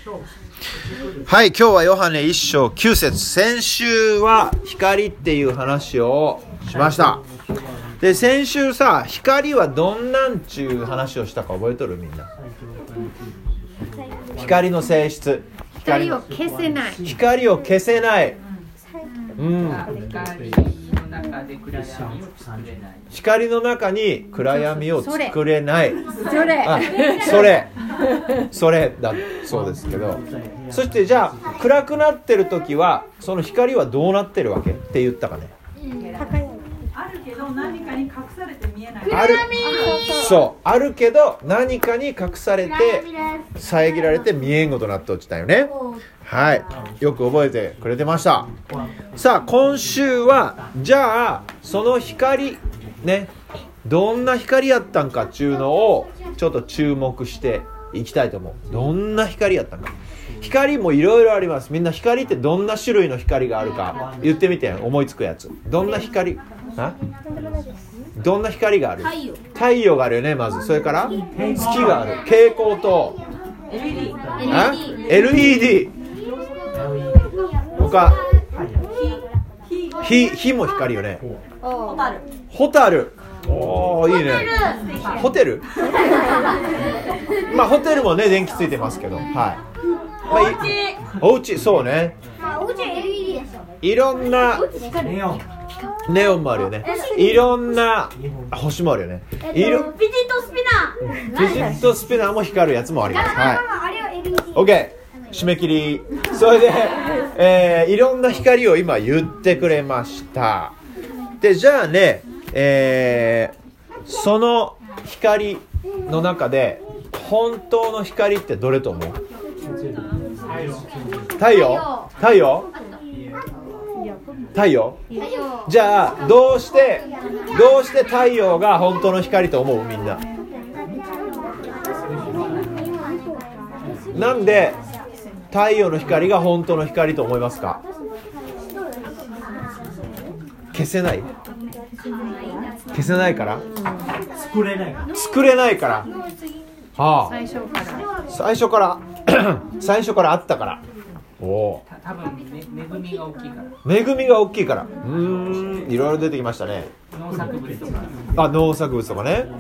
はい、今日はヨハネ1章9節。先週は光っていう話をしました。で、先週さ、光はどんなんちゅう話をしたか覚えとる？みんな。光の性質。 光を消せない。 光を消せない。光の中に暗闇を作れない。それだそうですけど、そしてじゃあ暗くなってる時はその光はどうなってるわけって言ったかね。 あるけど何かに隠されて見えない。 そうあるけど何かに隠されて遮られて見えんごとなって落ちたよね。はい、よく覚えてくれてました。さあ今週はじゃあその光ね、どんな光やったんかっていうのをちょっと注目していきたいと思う。どんな光やったんか。光もいろいろあります。みんな光ってどんな種類の光があるか言ってみて。思いつくやつ。どんな光？どんな光がある？太陽があるよね。まずそれから月がある。蛍光灯、LED、他火も光よね。ホタル。おー、いいね。ホテルまあホテルもね電気ついてますけど、はい、まあ、お家そうね。いろんなネオンもあるよね。いろんな星もあるよね。フィジットスピナーも光るやつもあります。はい、OK、 締め切り。それで、いろんな光を今言ってくれました。でじゃあね、その光の中で本当の光ってどれと思う？太陽？じゃあどうして太陽が本当の光と思う？みんな。なんで太陽の光が本当の光と思いますか？消せないから作れないから、はあ、最初からあったから。お多分、恵みが大きいから。いろいろ出てきましたね。農作物とかね、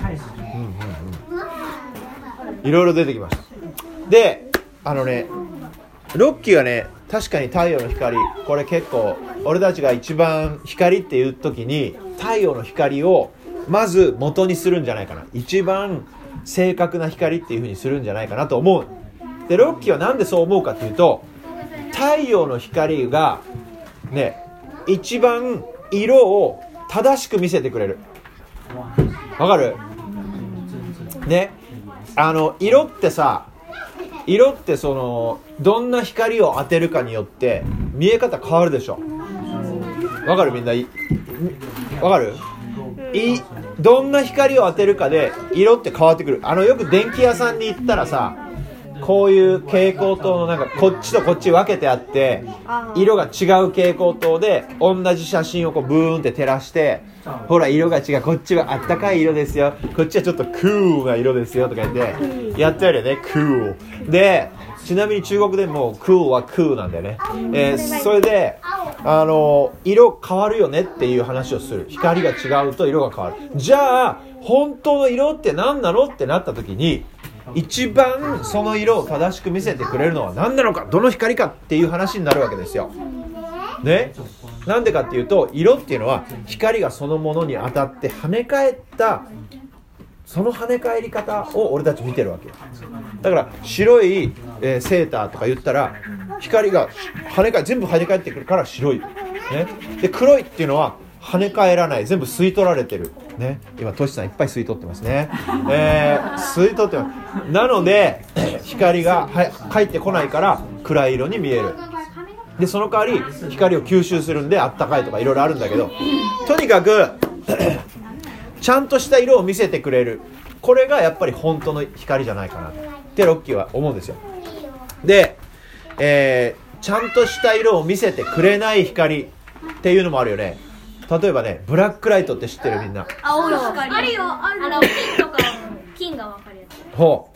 いろいろ出てきました。でロッキーはね、確かに太陽の光、これ結構俺たちが一番光っていう時に太陽の光をまず元にするんじゃないかな。一番正確な光っていう風にするんじゃないかなと思う。でロッキーはなんでそう思うかっていうと、太陽の光がね、一番色を正しく見せてくれる。わかる？ね、色ってそのどんな光を当てるかによって見え方変わるでしょ。わかる？みんなわかる？どんな光を当てるかで色って変わってくる。よく電気屋さんに行ったらさ、こういう蛍光灯のなんかこっちとこっち分けてあって、色が違う蛍光灯で同じ写真をこうブーンって照らして、ほら色が違う、こっちはあったかい色ですよ、こっちはちょっとクールな色ですよとか言ってやってるよね。クールで、ちなみに中国でもクールはクールなんだよね。それで色変わるよねっていう話をする。光が違うと色が変わる。じゃあ本当の色って何なのってなった時に、一番その色を正しく見せてくれるのは何なのか、どの光かっていう話になるわけですよね。なんでかっていうと、色っていうのは光がそのものに当たって跳ね返ったその跳ね返り方を俺たち見てるわけだから、白い、セーターとか言ったら光が全部跳ね返ってくるから白い、ね、で黒いっていうのは跳ね返らない、全部吸い取られてる、ね、今トシさんいっぱい吸い取ってますね、吸い取ってます。なので光が返ってこないから暗い色に見える。でその代わり光を吸収するんであったかいとかいろいろあるんだけど、とにかくちゃんとした色を見せてくれる、これがやっぱり本当の光じゃないかなってロッキーは思うんですよ。で、ちゃんとした色を見せてくれない光っていうのもあるよね。例えばね、ブラックライトって知ってる？みんな。 青い光。あるよ、金とか金が分かるやつ。 ほう。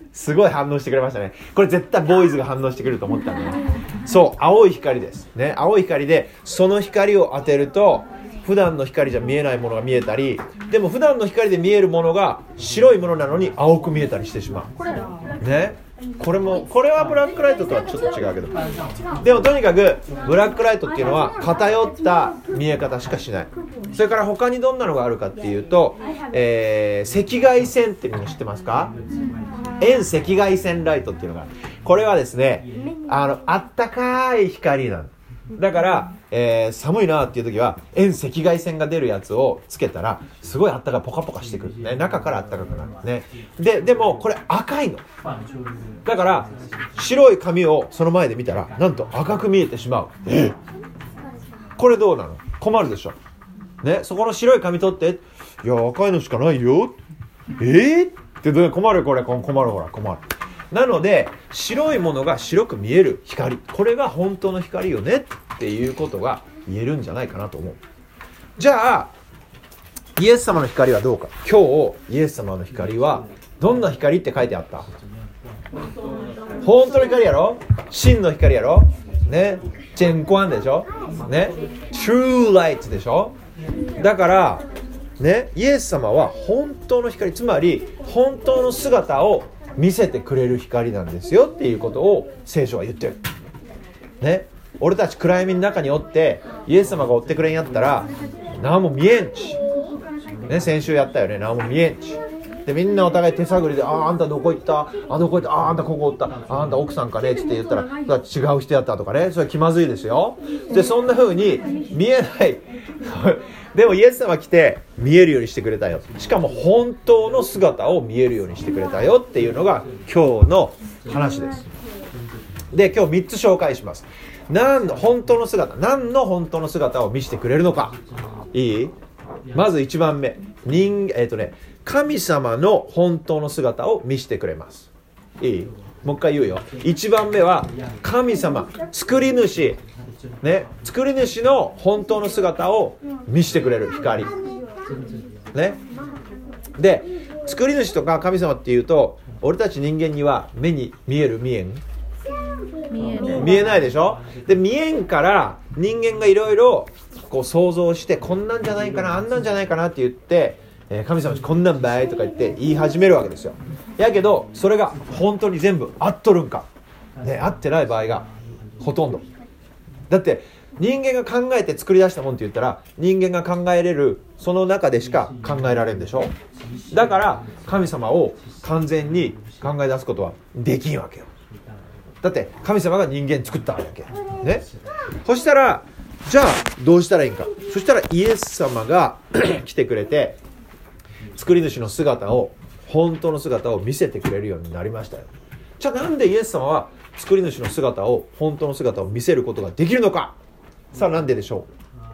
すごい反応してくれましたね。これ絶対ボーイズが反応してくれると思ったんだよね。そう、青い光ですね。青い光でその光を当てると普段の光じゃ見えないものが見えたり、でも普段の光で見えるものが白いものなのに青く見えたりしてしまうね。これはブラックライトとはちょっと違うけど、でもとにかくブラックライトっていうのは偏った見え方しかしない。それから他にどんなのがあるかっていうと、赤外線っていうの知ってますか？遠赤外線ライトっていうのが、これはですね、あったかい光なの。だから、寒いなっていう時は遠赤外線が出るやつをつけたらすごいあったかいポカポカしてくるね。中からあったかくなるね。でもこれ赤いのだから白い紙をその前で見たらなんと赤く見えてしまう。これどうなの？困るでしょね。そこの白い紙取って、いや赤いのしかないよって困る。これ困る。ほら困る。なので白いものが白く見える光、これが本当の光よねっていうことが言えるんじゃないかなと思う。じゃあイエス様の光はどうか。今日イエス様の光はどんな光って書いてあった？本当の光やろ、真の光やろね、チェンコアンでしょね、True Light でしょ。だからね、イエス様は本当の光、つまり本当の姿を見せてくれる光なんですよっていうことを聖書は言ってるね。俺たち暗闇の中におってイエス様が追ってくれんやったら何も見えんち、ね、先週やったよね。何も見えんちで、みんなお互い手探りで、あんたどこ行った、どこ行った、あんたここおった、あんた奥さんかねって言ったら違う人やったとかね、それ気まずいですよ。でそんな風に見えないでもイエス様来て見えるようにしてくれたよ。しかも本当の姿を見えるようにしてくれたよっていうのが今日の話です。で今日3つ紹介します。何の本当の姿を見せてくれるのか。いい？まず1番目、神様の本当の姿を見せてくれます。いい？もう一回言うよ。1番目は神様、作り主ね、作り主の本当の姿を見せてくれる光ね。で作り主とか神様っていうと、俺たち人間には目に見える？見えん？見えないでしょ。で見えんから人間がいろいろこう想像して、こんなんじゃないかな、あんなんじゃないかなって言って、神様こんなんばいとか言って言い始めるわけですよ。やけどそれが本当に全部合っとるんか、ね、合ってない場合がほとんど。だって人間が考えて作り出したもんって言ったら、人間が考えれるその中でしか考えられるんでしょ。だから神様を完全に考え出すことはできんわけよ。だって神様が人間作ったわけね。そしたらじゃあどうしたらいいんか。そしたらイエス様が来てくれて、作り主の姿を、本当の姿を見せてくれるようになりましたよ。じゃあなんでイエス様は作り主の姿を、本当の姿を見せることができるのか。さあなんででしょ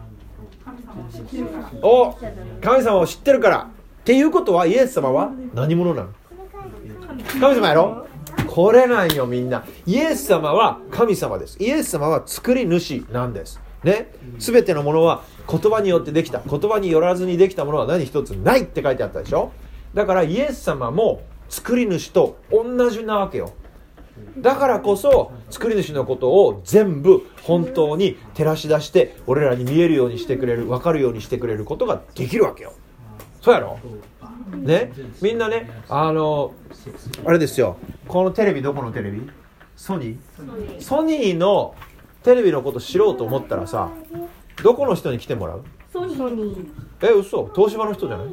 う。神様を知ってるから。っていうことはイエス様は何者なの？神様やろ。これなんよみんな。イエス様は神様です。イエス様は作り主なんですね。全てのものは言葉によってできた。言葉によらずにできたものは何一つないって書いてあったでしょ。だからイエス様も作り主と同じなわけよ。だからこそ作り主のことを全部本当に照らし出して、俺らに見えるようにしてくれる、分かるようにしてくれることができるわけよ。そうやろね。みんなね、あれですよ、このテレビ、どこのテレビ？ソニーのテレビのこと知ろうと思ったらさ、どこの人に来てもらう？ ソニー。 嘘、東芝の人じゃない？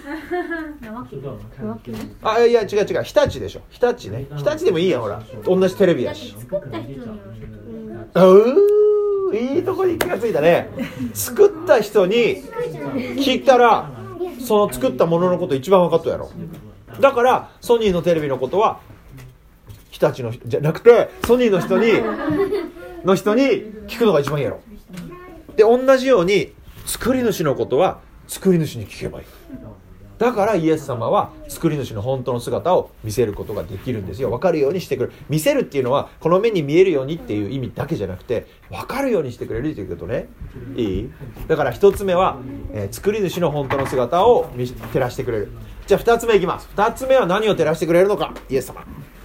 いや違う、日立でしょ。日立ね。日立でもいいやん、ほら同じテレビやし。 作った人による。 いいとこに気がついたね。作った人に聞いたら、その作ったもののこと一番分かったやろ。だからソニーのテレビのことは日立のじゃなくて、ソニーの人に聞くのが一番いいやろ。で同じように作り主のことは作り主に聞けばいい。だからイエス様は作り主の本当の姿を見せることができるんですよ。分かるようにしてくれる。見せるっていうのはこの目に見えるようにっていう意味だけじゃなくて、分かるようにしてくれるということね。いい？だから一つ目は、作り主の本当の姿を照らしてくれる。じゃあ二つ目いきます。二つ目は何を照らしてくれるのか。イエス様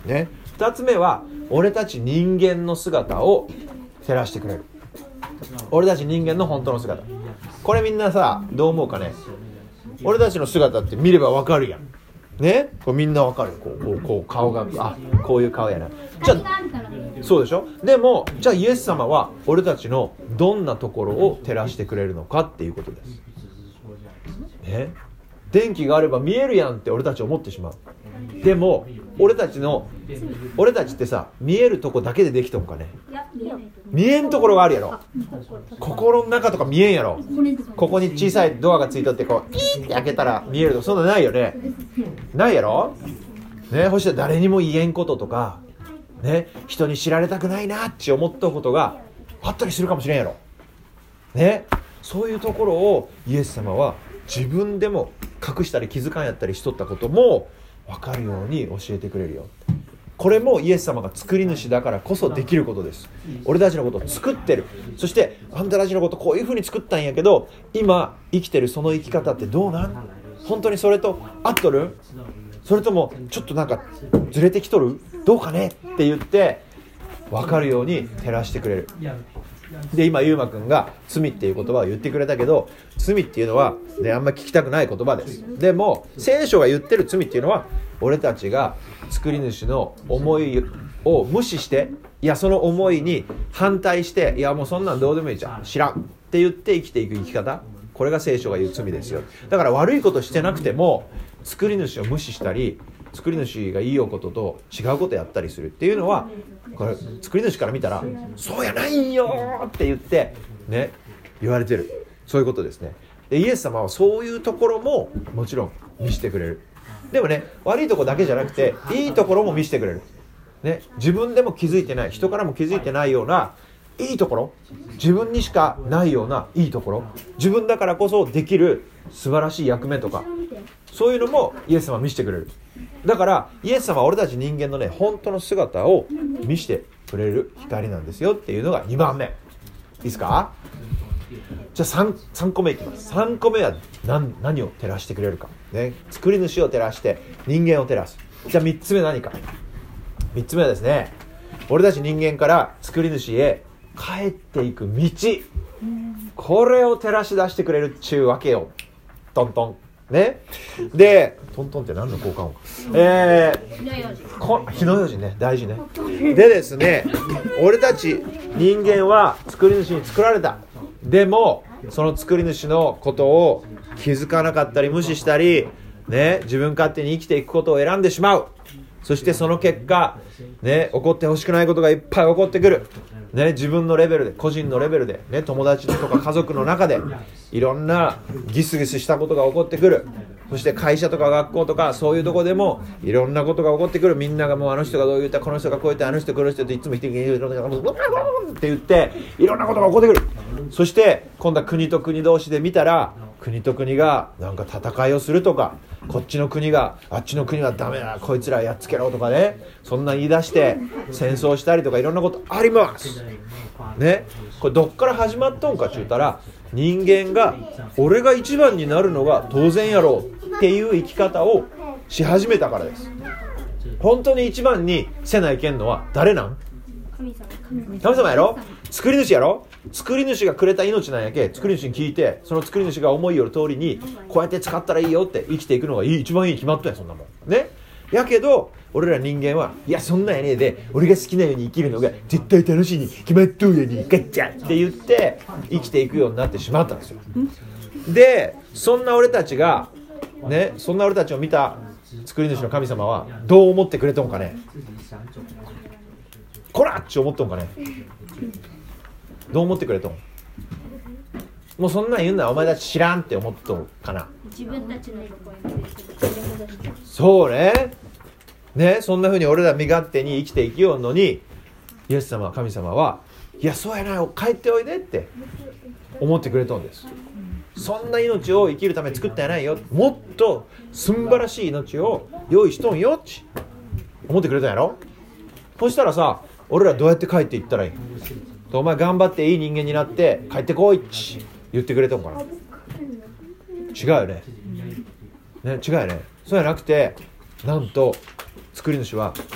ね。2つ目は俺たち人間の姿を照らしてくれる。俺たち人間の本当の姿。これみんなさどう思うかね。俺たちの姿って見ればわかるやんね。これみんなわかる。こう顔がこういう顔やな。じゃあそうでしょ。でもじゃあイエス様は俺たちのどんなところを照らしてくれるのかっていうことですね。電気があれば見えるやんって俺たち思ってしまう。でも俺たちってさ見えるとこだけでできとんかね。見えんところがあるやろ。心の中とか見えんやろ。ここに小さいドアがついとってこうピーって開けたら見えるとかそんなないよね。ないやろね。そして誰にも言えんこととかね、人に知られたくないなって思ったことがあったりするかもしれんやろね。そういうところをイエス様は自分でも隠したり気づかんやったりしとったことも分かるように教えてくれるよ。これもイエス様が作り主だからこそできることです。俺たちのことを作ってる。そしてあんたたちのことこういう風に作ったんやけど今生きてるその生き方ってどうなん？本当にそれと合っとる？それともちょっとなんかずれてきとる？どうかね？って言って分かるように照らしてくれる。で今ゆうまくんが罪っていう言葉を言ってくれたけど罪っていうのは、ね、あんまり聞きたくない言葉です。でも聖書が言ってる罪っていうのは俺たちが作り主の思いを無視していやその思いに反対していやもうそんなんどうでもいいじゃん知らんって言って生きていく生き方、これが聖書が言う罪ですよ。だから悪いことしてなくても作り主を無視したり作り主がいいよことと違うことやったりするっていうのはこれ作り主から見たらそうやないんよって言ってね言われてる。そういうことですね。でイエス様はそういうところももちろん見せてくれる。でもね悪いところだけじゃなくていいところも見せてくれる、ね、自分でも気づいてない人からも気づいてないようないいところ、自分にしかないようないいところ、自分だからこそできる素晴らしい役目とかそういうのもイエス様は見せてくれる。だからイエス様は俺たち人間のね本当の姿を見せてくれる光なんですよっていうのが2番目いいですか。じゃあ 3個目いきます。3個目は 何を照らしてくれるか、ね、作り主を照らして人間を照らす。じゃあ3つ目何か。3つ目はですね俺たち人間から作り主へ帰っていく道、これを照らし出してくれるっちゅうわけよ。トントンね。でトントンって何の効果音？火の用心ね、大事ね。でですね俺たち人間は作り主に作られた。でもその作り主のことを気づかなかったり無視したり、ね、自分勝手に生きていくことを選んでしまう。そしてその結果、ね、起こってほしくないことがいっぱい起こってくる、ね、自分のレベルで個人のレベルで、ね、友達とか家族の中でいろんなギスギスしたことが起こってくる。そして会社とか学校とかそういうとこでもいろんなことが起こってくる。みんながもうあの人がどう言ったこの人がこう言ってあの人この人っていつも言ってって言っていろんなことが起こってくる。そして今度は国と国同士で見たら国と国がなんか戦いをするとか、こっちの国があっちの国はダメだこいつらやっつけろとかね、そんな言い出して戦争したりとかいろんなことありますね。これどっから始まっとんかって言ったら人間が俺が一番になるのが当然やろうっていう生き方をし始めたからです。本当に一番にせないけんのは誰なん？神様やろ。作り主やろ。作り主がくれた命なんやけ、作り主に聞いてその作り主が思いよる通りにこうやって使ったらいいよって生きていくのが一番いい決まったんやそんなもんね。やけど俺ら人間はいやそんなんやねえで俺が好きなように生きるのが絶対楽しいに決まっとうやにガッチャって言って生きていくようになってしまったんですよ。でそんな俺たちがね、そんな俺たちを見た作り主の神様はどう思ってくれとんかね。こらっち思っとんかね。どう思ってくれとん。もうそんなん言うんならお前たち知らんって思っとんかな。 自分たちのそうね。ね、そんな風に俺ら身勝手に生きていきようのにイエス様神様はいやそうやなよ帰っておいでって思ってくれとんです。そんな命を生きるために作ったんやないよ、もっと素晴らしい命を用意しとんよって思ってくれたんやろ。そしたらさ俺らどうやって帰っていったらいい？お前頑張っていい人間になって帰ってこいって言ってくれたんかな。違うよね。ね、違うよね。そうじゃなくてなんと作り主は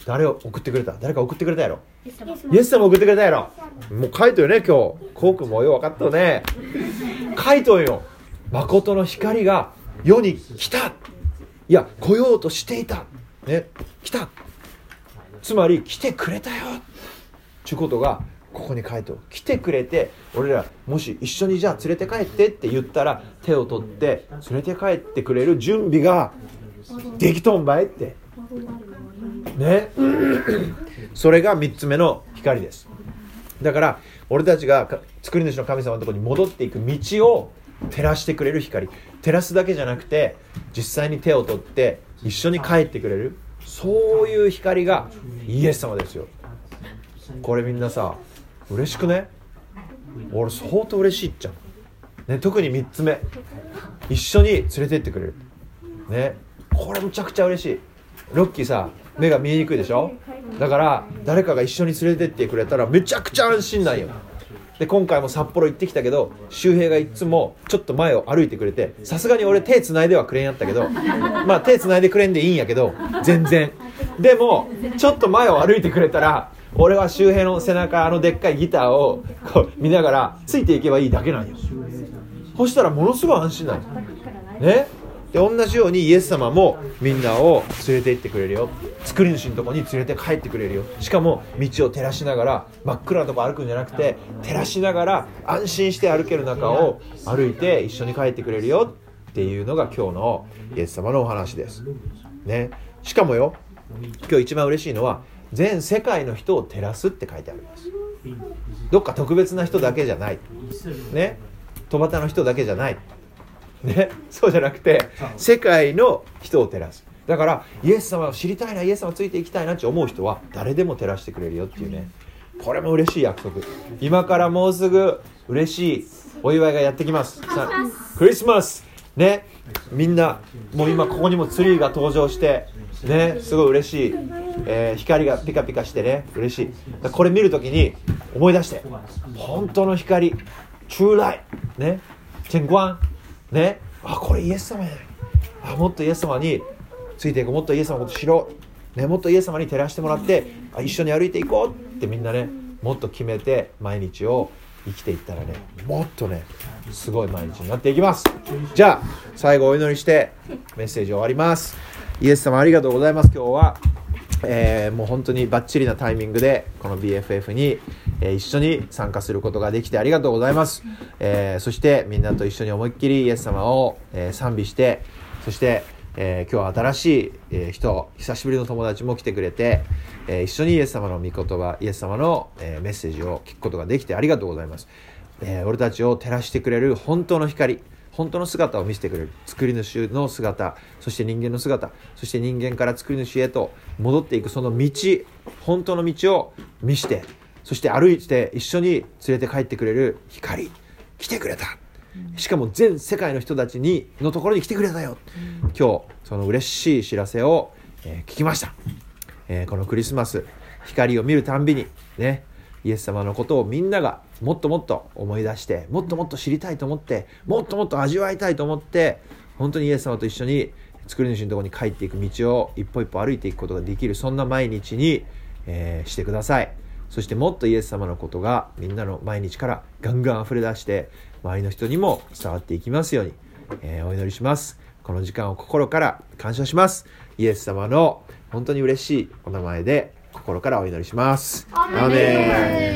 誰を送ってくれた？誰か送ってくれたやろ？イエス様送ってくれたやろ？もう書いとよね、今日コウ君もよう分かったよね。書いとんよ。誠の光が世に来た、いや来ようとしていた、ね、来た、つまり来てくれたよちゅうことがここに書いておる。来てくれて、俺らもし一緒にじゃあ連れて帰ってって言ったら手を取って連れて帰ってくれる準備ができとんばいってねそれが3つ目の光です。だから俺たちが作り主の神様のところに戻っていく道を照らしてくれる光、照らすだけじゃなくて実際に手を取って一緒に帰ってくれる、そういう光がイエス様ですよ。これみんなさ嬉しくね？俺相当嬉しいっちゃう、ね、特に3つ目、一緒に連れてってくれる、ね、これむちゃくちゃ嬉しい。ロッキーさ目が見えにくいでしょ。だから誰かが一緒に連れてってくれたらめちゃくちゃ安心なんよ。で今回も札幌行ってきたけど、周平がいつもちょっと前を歩いてくれて、さすがに俺手つないではくれんやったけどまあ手つないでくれんでいいんやけど全然、でもちょっと前を歩いてくれたら俺は周平の背中でっかいギターをこう見ながらついていけばいいだけなんよ。そしたらものすごい安心なんよね。で同じようにイエス様もみんなを連れて行ってくれるよ、作り主のとこに連れて帰ってくれるよ。しかも道を照らしながら、真っ暗なとこ歩くんじゃなくて照らしながら安心して歩ける中を歩いて一緒に帰ってくれるよっていうのが今日のイエス様のお話ですね。しかもよ、今日一番嬉しいのは全世界の人を照らすって書いてあるんです。どっか特別な人だけじゃないね、戸端の人だけじゃないね、そうじゃなくて世界の人を照らす。だからイエス様を知りたいな、イエス様ついていきたいなって思う人は誰でも照らしてくれるよっていうね、これも嬉しい約束。今からもうすぐ嬉しいお祝いがやってきます。クリスマスね、みんなもう今ここにもツリーが登場してね、すごい嬉しい、光がピカピカしてね嬉しい。これ見るときに思い出して、本当の光、true light ね、天光ね、あこれイエス様やない、あもっとイエス様についていこう、もっとイエス様のこと知ろう、ね、もっとイエス様に照らしてもらって一緒に歩いていこうってみんなね、もっと決めて毎日を生きていったらね、もっとねすごい毎日になっていきます。じゃあ最後お祈りしてメッセージ終わります。イエス様ありがとうございます。今日は、もう本当にバッチリなタイミングでこの BFF に、一緒に参加することができてありがとうございます。そしてみんなと一緒に思いっきりイエス様を、賛美して、そして、今日は新しい、人、久しぶりの友達も来てくれて、一緒にイエス様の御言葉、イエス様の、メッセージを聞くことができてありがとうございます。俺たちを照らしてくれる本当の光、本当の姿を見せてくれる作り主の姿、そして人間の姿、そして人間から作り主へと戻っていくその道、本当の道を見せて、そして歩いて一緒に連れて帰ってくれる光、来てくれた、しかも全世界の人たちのところに来てくれたよ、今日その嬉しい知らせを、聞きました。このクリスマス、光を見るたんびにね、イエス様のことをみんながもっともっと思い出して、もっともっと知りたいと思って、もっともっと味わいたいと思って、本当にイエス様と一緒に作り主のところに帰っていく道を一歩一歩歩いていくことができる、そんな毎日に、してください。そしてもっとイエス様のことがみんなの毎日からガンガン溢れ出して周りの人にも伝わっていきますように、お祈りします。この時間を心から感謝します。イエス様の本当に嬉しいお名前で心からお祈りします。アーメン。